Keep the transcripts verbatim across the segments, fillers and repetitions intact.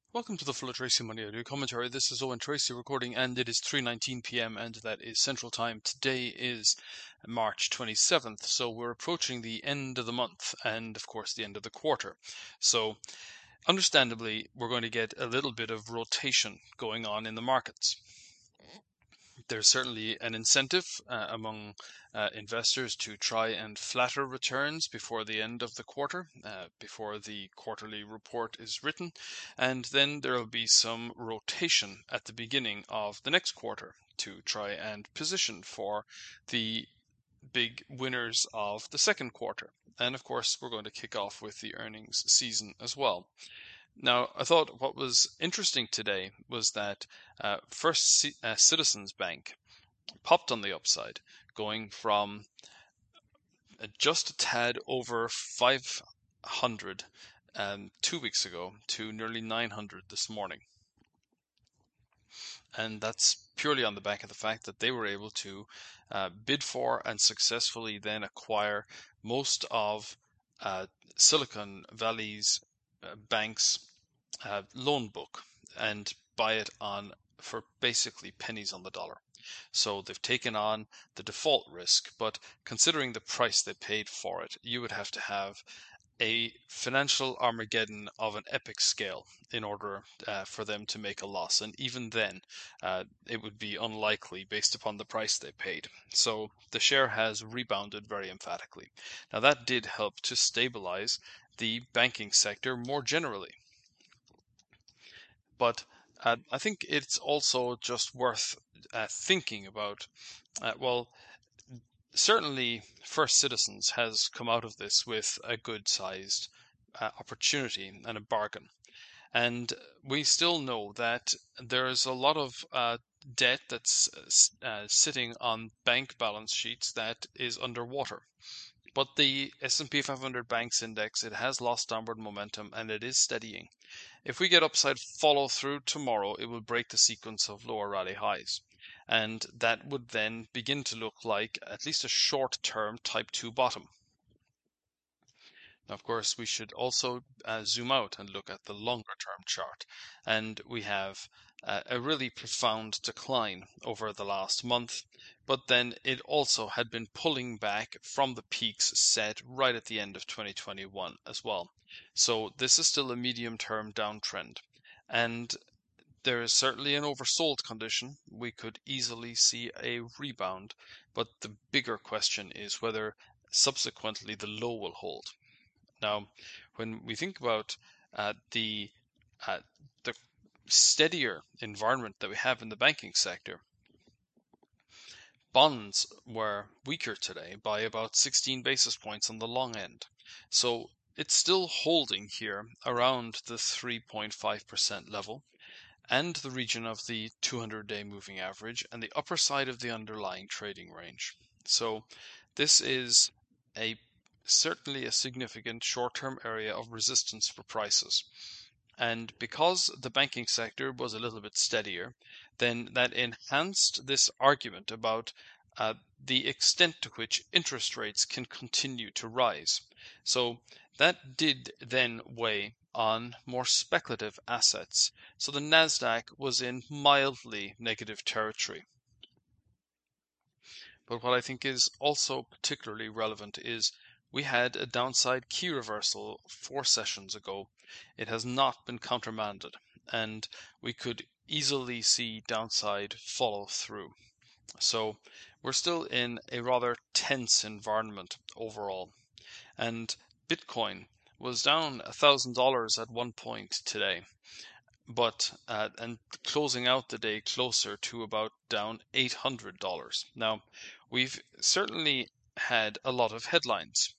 Welcome to the Full of Tracy Money Audio Commentary. This is Owen Tracy recording, and it is three nineteen p m, and that is Central Time. Today is March twenty-seventh, so we're approaching the end of the month and, of course, the end of the quarter. So, understandably, we're going to get a little bit of rotation going on in the markets. There's certainly an incentive uh, among uh, investors to try and flatter returns before the end of the quarter, uh, before the quarterly report is written, and then there will be some rotation at the beginning of the next quarter to try and position for the big winners of the second quarter. And of course, we're going to kick off with the earnings season as well. Now, I thought what was interesting today was that uh, First C- uh, Citizens Bank popped on the upside, going from uh, just a tad over five hundred um, two weeks ago to nearly nine hundred this morning. And that's purely on the back of the fact that they were able to uh, bid for and successfully then acquire most of uh, Silicon Valley's uh, banks uh, loan book and buy it on for basically pennies on the dollar. So they've taken on the default risk, but considering the price they paid for it, you would have to have a financial Armageddon of an epic scale in order uh, for them to make a loss. And even then, uh, it would be unlikely based upon the price they paid. So the share has rebounded very emphatically. Now, that did help to stabilize the banking sector more generally. But uh, I think it's also just worth uh, thinking about, uh, well, certainly First Citizens has come out of this with a good-sized uh, opportunity and a bargain. And we still know that there's a lot of uh, debt that's uh, sitting on bank balance sheets that is underwater. But the S and P five hundred Banks Index, it has lost downward momentum and it is steadying. If we get upside follow through tomorrow, it will break the sequence of lower rally highs. And that would then begin to look like at least a short-term type two bottom. Now, of course, we should also uh, zoom out and look at the longer-term chart. And we have uh, a really profound decline over the last month, but then it also had been pulling back from the peaks set right at the end of twenty twenty-one as well. So this is still a medium-term downtrend. And there is certainly an oversold condition. We could easily see a rebound, but the bigger question is whether subsequently the low will hold. Now, when we think about uh, the uh, the steadier environment that we have in the banking sector, bonds were weaker today by about sixteen basis points on the long end. So it's still holding here around the three point five percent level and the region of the two hundred day moving average and the upper side of the underlying trading range. So this is a certainly a significant short-term area of resistance for prices. And because the banking sector was a little bit steadier, then that enhanced this argument about uh, the extent to which interest rates can continue to rise. So that did then weigh on more speculative assets. So the Nasdaq was in mildly negative territory. But what I think is also particularly relevant is we had a downside key reversal four sessions ago. It has not been countermanded, and we could easily see downside follow through. So we're still in a rather tense environment overall. And Bitcoin was down one thousand dollars at one point today, but uh, and closing out the day closer to about down eight hundred dollars. Now, we've certainly had a lot of headlines.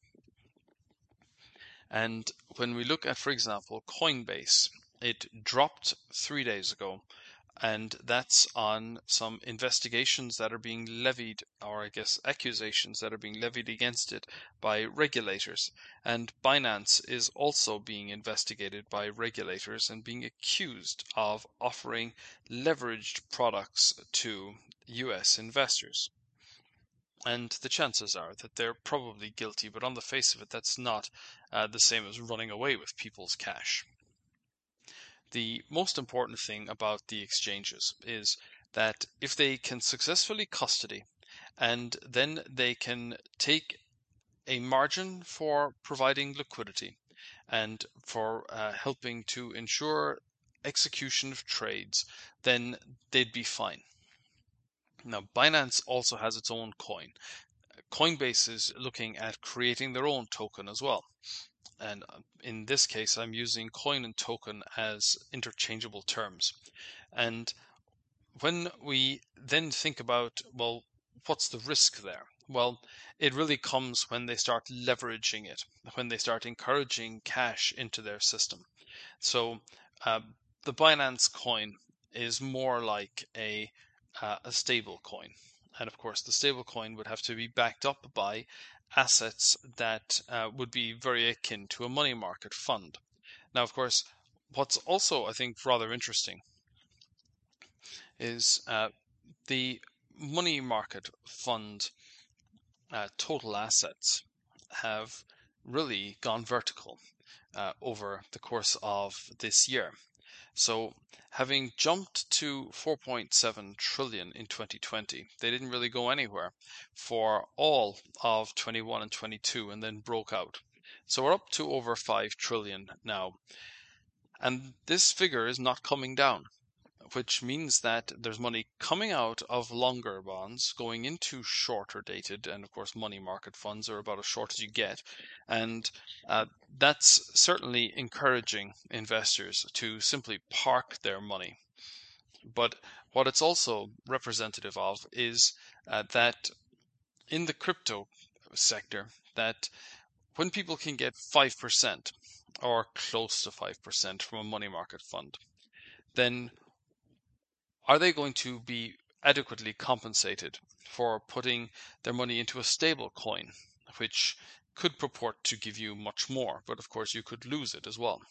And when we look at, for example, Coinbase, it dropped three days ago, and that's on some investigations that are being levied, or I guess accusations that are being levied against it by regulators. And Binance is also being investigated by regulators and being accused of offering leveraged products to U S investors. And the chances are that they're probably guilty, but on the face of it, that's not uh, the same as running away with people's cash. the most important thing about the exchanges is that if they can successfully custody and then they can take a margin for providing liquidity and for uh, helping to ensure execution of trades, then they'd be fine. Now, Binance also has its own coin. Coinbase is looking at creating their own token as well. And in this case, I'm using coin and token as interchangeable terms. And when we then think about, well, what's the risk there? Well, it really comes when they start leveraging it, when they start encouraging cash into their system. So uh, the Binance coin is more like a, uh, a stable coin. And of course, the stable coin would have to be backed up by assets that uh, would be very akin to a money market fund. Now, of course, what's also, I think, rather interesting is uh, the money market fund uh, total assets have really gone vertical uh, over the course of this year. So having jumped to four point seven trillion in twenty twenty, they didn't really go anywhere for all of twenty-one and twenty-two and then broke out. So we're up to over five trillion now. And this figure is not coming down, which means that there's money coming out of longer bonds, going into shorter dated, and of course money market funds are about as short as you get. And uh, that's certainly encouraging investors to simply park their money. But what it's also representative of is uh, that in the crypto sector, that when people can get five percent or close to five percent from a money market fund, then are they going to be adequately compensated for putting their money into a stable coin, which could purport to give you much more, but of course you could lose it as well.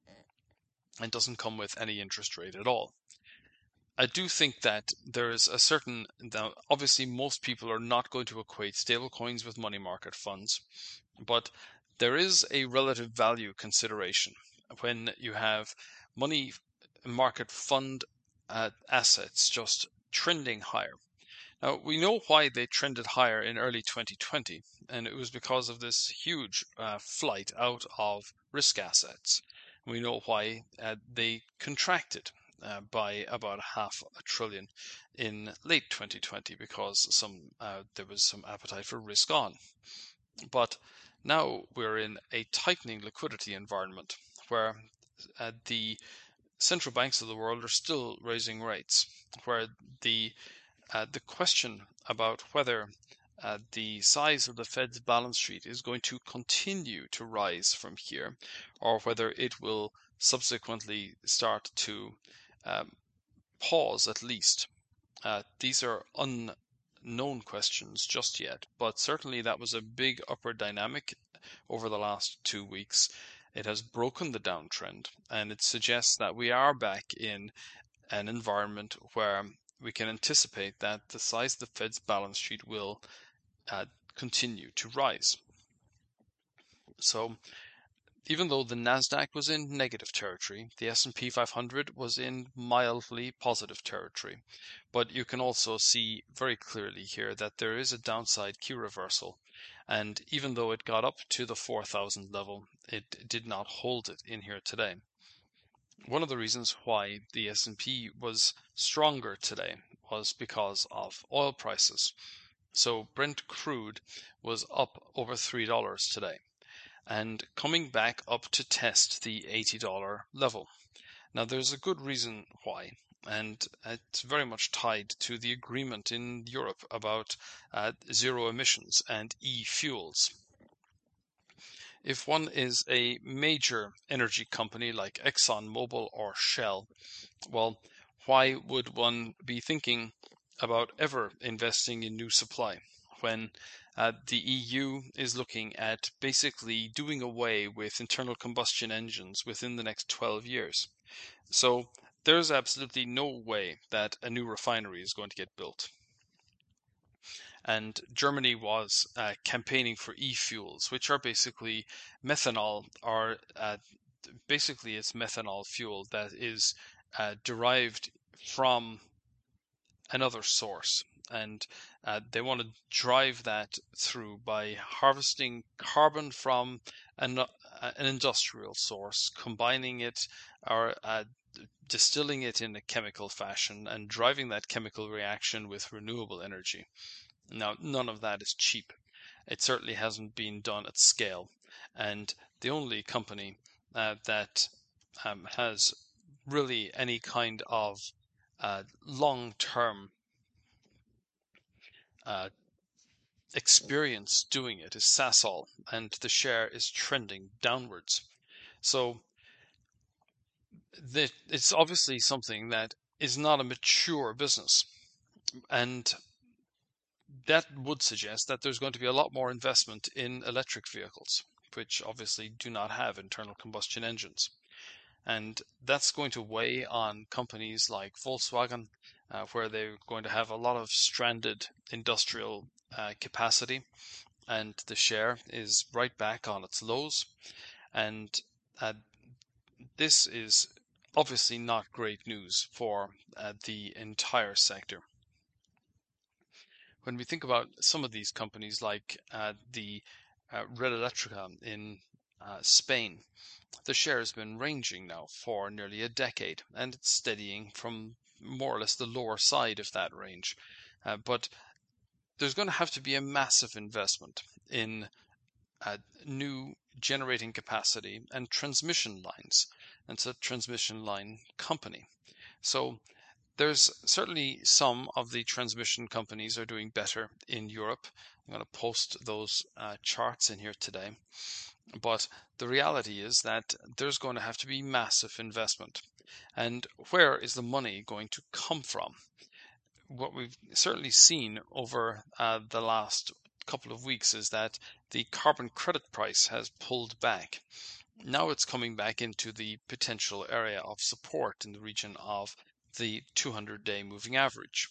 It doesn't come with any interest rate at all. I do think that there is a certain, now obviously most people are not going to equate stable coins with money market funds, but there is a relative value consideration when you have money market fund uh, assets just trending higher. Now, we know why they trended higher in early twenty twenty, and it was because of this huge uh, flight out of risk assets. We know why uh, they contracted uh, by about half a trillion in late twenty twenty because some uh, there was some appetite for risk on. But now we're in a tightening liquidity environment where uh, the central banks of the world are still raising rates, where the uh, the question about whether uh, the size of the Fed's balance sheet is going to continue to rise from here, or whether it will subsequently start to um, pause at least. Uh, these are unknown questions just yet, but certainly that was a big upward dynamic over the last two weeks. It has broken the downtrend, and it suggests that we are back in an environment where we can anticipate that the size of the Fed's balance sheet will uh, continue to rise. So even though the Nasdaq was in negative territory, the S and P five hundred was in mildly positive territory. But you can also see very clearly here that there is a downside Q reversal. And even though it got up to the four thousand level, it did not hold it in here today. One of the reasons why the S and P was stronger today was because of oil prices. So Brent crude was up over three dollars today and coming back up to test the eighty dollar level. Now there's a good reason why, and it's very much tied to the agreement in Europe about uh, zero emissions and e-fuels. If one is a major energy company like ExxonMobil or Shell, well, why would one be thinking about ever investing in new supply when uh, the E U is looking at basically doing away with internal combustion engines within the next twelve years? So there's absolutely no way that a new refinery is going to get built. And Germany was uh, campaigning for e-fuels, which are basically methanol or uh, basically it's methanol fuel that is uh, derived from another source, and uh, they want to drive that through by harvesting carbon from an, uh, an industrial source, combining it or uh, distilling it in a chemical fashion and driving that chemical reaction with renewable energy. Now, none of that is cheap. It certainly hasn't been done at scale, and the only company uh, that um, has really any kind of uh, long-term uh, experience doing it is Sasol, and the share is trending downwards. So the, it's obviously something that is not a mature business, and that would suggest that there's going to be a lot more investment in electric vehicles, which obviously do not have internal combustion engines. And that's going to weigh on companies like Volkswagen, uh, where they're going to have a lot of stranded industrial uh, capacity, and the share is right back on its lows. And uh, this is obviously not great news for uh, the entire sector. When we think about some of these companies like uh, the uh, Red Eléctrica in uh, Spain, the share has been ranging now for nearly a decade, and it's steadying from more or less the lower side of that range. Uh, but there's going to have to be a massive investment in uh, new generating capacity and transmission lines. And it's a transmission line company. So there's certainly some of the transmission companies are doing better in Europe. I'm going to post those uh, charts in here today. But the reality is that there's going to have to be massive investment. And where is the money going to come from? What we've certainly seen over uh, the last couple of weeks is that the carbon credit price has pulled back. Now it's coming back into the potential area of support in the region of the two hundred day moving average.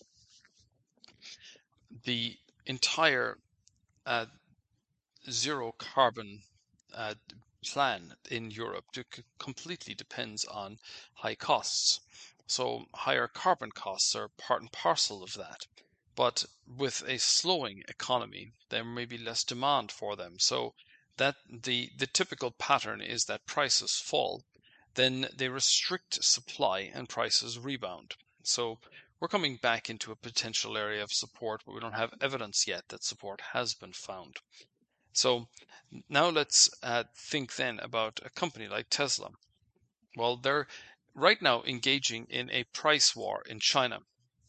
The entire uh, zero carbon uh, plan in Europe completely depends on high costs. So higher carbon costs are part and parcel of that. But with a slowing economy, there may be less demand for them. So that the, the typical pattern is that prices fall, then they restrict supply and prices rebound. So we're coming back into a potential area of support, but we don't have evidence yet that support has been found. So now let's uh, think then about a company like Tesla. Well, they're right now engaging in a price war in China.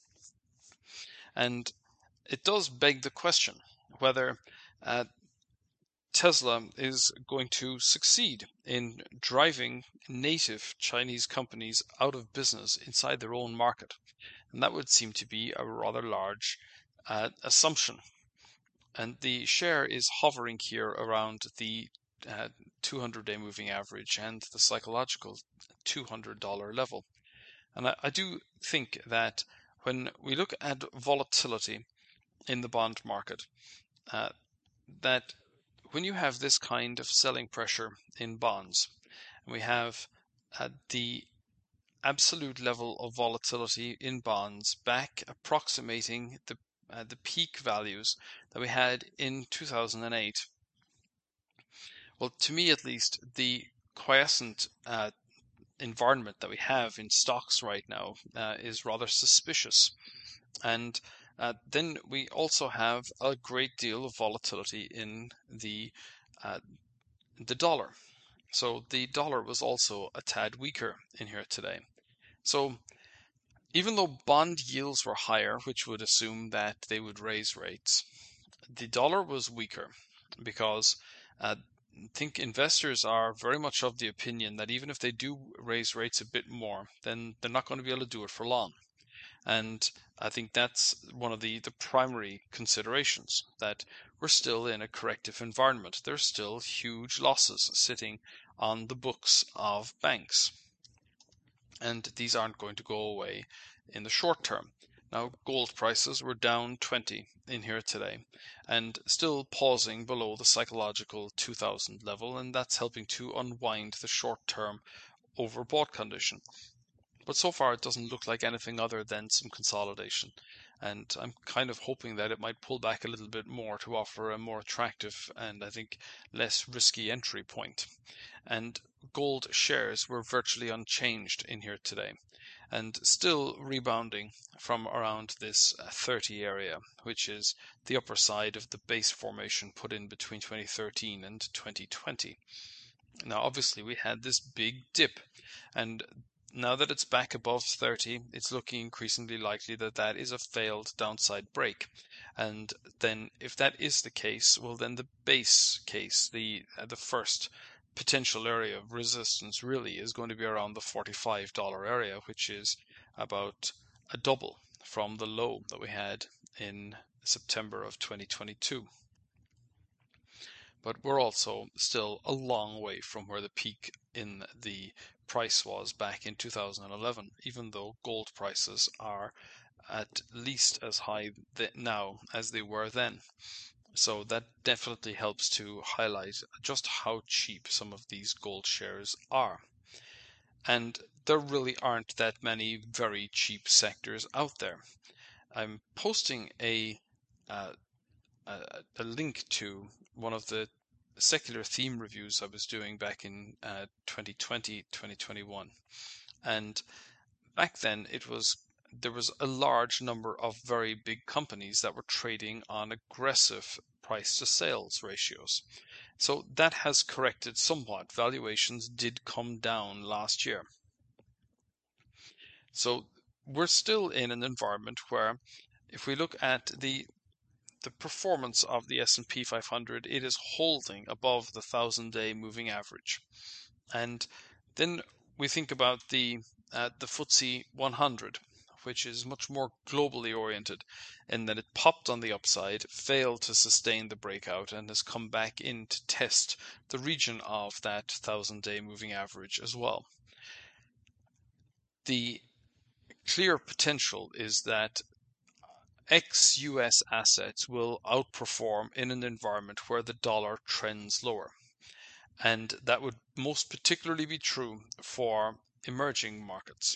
And it does beg the question whether uh, Tesla is going to succeed in driving native Chinese companies out of business inside their own market. And that would seem to be a rather large uh, assumption. And the share is hovering here around the uh, two hundred day moving average and the psychological two hundred dollar level. And I, I do think that when we look at volatility in the bond market, uh, that when you have this kind of selling pressure in bonds, and we have uh, the absolute level of volatility in bonds back approximating the uh, the peak values that we had in two thousand eight. Well, to me at least, the quiescent uh, environment that we have in stocks right now uh, is rather suspicious. And uh, then we also have a great deal of volatility in the uh, the dollar. So the dollar was also a tad weaker in here today. So even though bond yields were higher, which would assume that they would raise rates, the dollar was weaker because uh, I think investors are very much of the opinion that even if they do raise rates a bit more, then they're not going to be able to do it for long. And I think that's one of the, the primary considerations, that we're still in a corrective environment. There's still huge losses sitting on the books of banks. And these aren't going to go away in the short term. Now, gold prices were down twenty in here today and still pausing below the psychological two thousand level, and that's helping to unwind the short-term overbought condition. But so far it doesn't look like anything other than some consolidation, and I'm kind of hoping that it might pull back a little bit more to offer a more attractive and I think less risky entry point. And gold shares were virtually unchanged in here today, and still rebounding from around this thirty area, which is the upper side of the base formation put in between twenty thirteen and twenty twenty. Now, obviously, we had this big dip, and now that it's back above thirty, it's looking increasingly likely that that is a failed downside break. And then if that is the case, well, then the base case, the uh, the first potential area of resistance really is going to be around the forty-five dollar area, which is about a double from the low that we had in September of twenty twenty-two. But we're also still a long way from where the peak in the price was back in two thousand eleven, even though gold prices are at least as high now as they were then. So that definitely helps to highlight just how cheap some of these gold shares are. And there really aren't that many very cheap sectors out there. I'm posting a uh, a, a link to one of the secular theme reviews I was doing back in uh, twenty twenty, twenty twenty-one. And back then it was there was a large number of very big companies that were trading on aggressive price to sales ratios. So that has corrected somewhat. Valuations did come down last year. So we're still in an environment where if we look at the the performance of the S and P five hundred, it is holding above the thousand-day moving average. And then we think about the uh, the F T S E one hundred, which is much more globally oriented in that it popped on the upside, failed to sustain the breakout, and has come back in to test the region of that thousand-day moving average as well. The clear potential is that ex-U S assets will outperform in an environment where the dollar trends lower. And that would most particularly be true for emerging markets.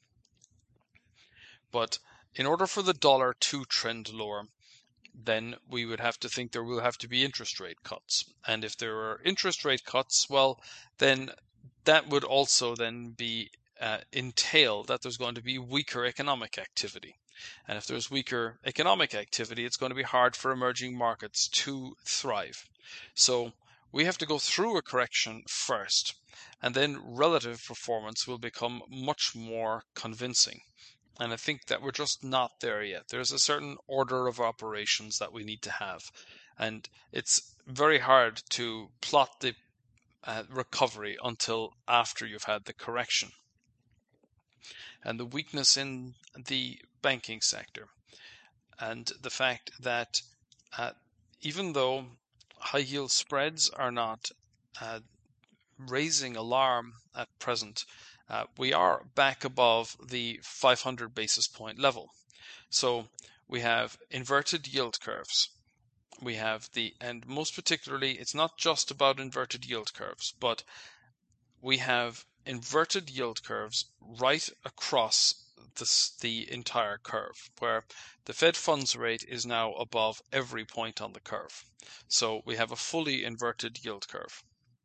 But in order for the dollar to trend lower, then we would have to think there will have to be interest rate cuts. And if there are interest rate cuts, well, then that would also then be uh, entail that there's going to be weaker economic activity. And if there's weaker economic activity, it's going to be hard for emerging markets to thrive. So we have to go through a correction first, and then relative performance will become much more convincing. And I think that we're just not there yet. There's a certain order of operations that we need to have. And it's very hard to plot the uh, recovery until after you've had the correction. And the weakness in the banking sector, and the fact that uh, even though high yield spreads are not uh, raising alarm at present, uh, we are back above the five hundred basis point level. So we have inverted yield curves. We have the, and most particularly, it's not just about inverted yield curves, but we have inverted yield curves right across this, the entire curve, where the Fed funds rate is now above every point on the curve. So we have a fully inverted yield curve.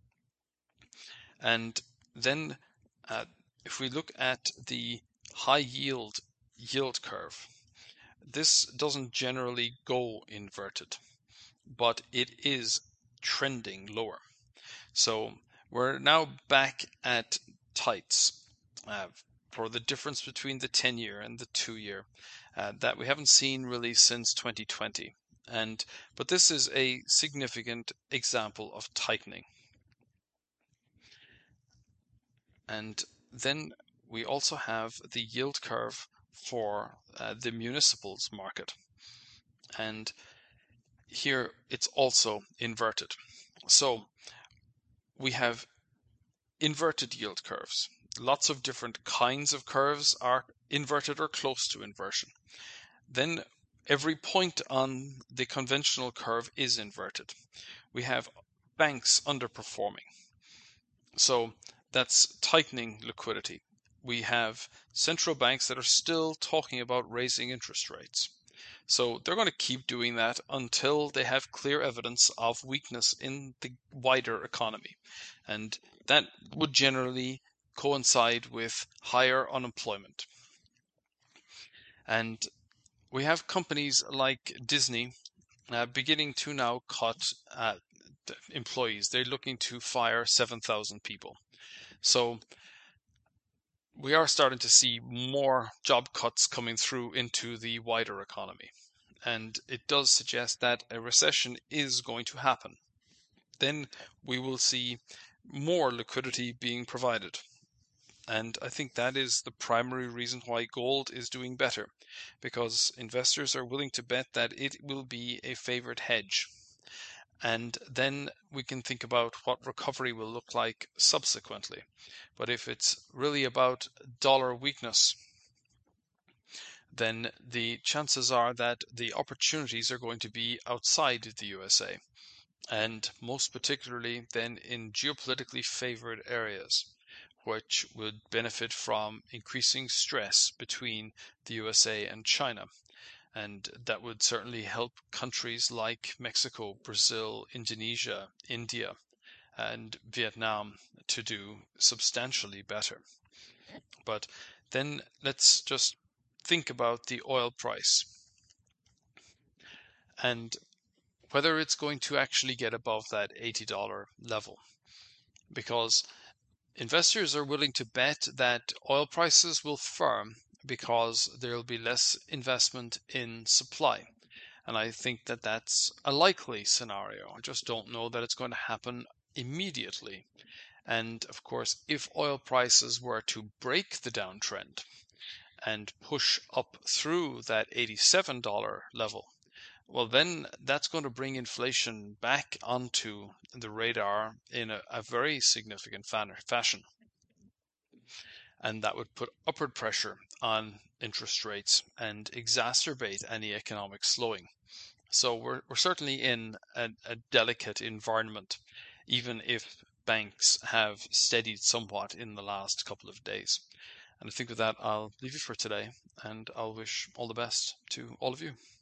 And then uh, if we look at the high yield yield curve, this doesn't generally go inverted, but it is trending lower. So we're now back at tights uh, for the difference between the ten year and the two year uh, that we haven't seen really since twenty twenty. And but this is a significant example of tightening. And then we also have the yield curve for uh, the municipals market. And here it's also inverted. So we have inverted yield curves. Lots of different kinds of curves are inverted or close to inversion. then every point on the conventional curve is inverted. We have banks underperforming. So that's tightening liquidity. We have central banks that are still talking about raising interest rates. So they're going to keep doing that until they have clear evidence of weakness in the wider economy. And that would generally coincide with higher unemployment. And we have companies like Disney uh, beginning to now cut uh, employees. They're looking to fire seven thousand people. So we are starting to see more job cuts coming through into the wider economy. And it does suggest that a recession is going to happen. Then we will see more liquidity being provided. And I think that is the primary reason why gold is doing better, because investors are willing to bet that it will be a favored hedge. And then we can think about what recovery will look like subsequently. But if it's really about dollar weakness, then the chances are that the opportunities are going to be outside the U S A, and most particularly then in geopolitically favored areas, which would benefit from increasing stress between the U S A and China. And that would certainly help countries like Mexico, Brazil, Indonesia, India, and Vietnam to do substantially better. But then let's just think about the oil price and whether it's going to actually get above that eighty dollar level. Because investors are willing to bet that oil prices will firm because there will be less investment in supply. And I think that that's a likely scenario. I just don't know that it's going to happen immediately. And of course, if oil prices were to break the downtrend and push up through that eighty-seven dollar level, well, then that's going to bring inflation back onto the radar in a, a very significant fashion. And that would put upward pressure on interest rates and exacerbate any economic slowing. So we're, we're certainly in a, a delicate environment, even if banks have steadied somewhat in the last couple of days. And I think with that, I'll leave you for today, and I'll wish all the best to all of you.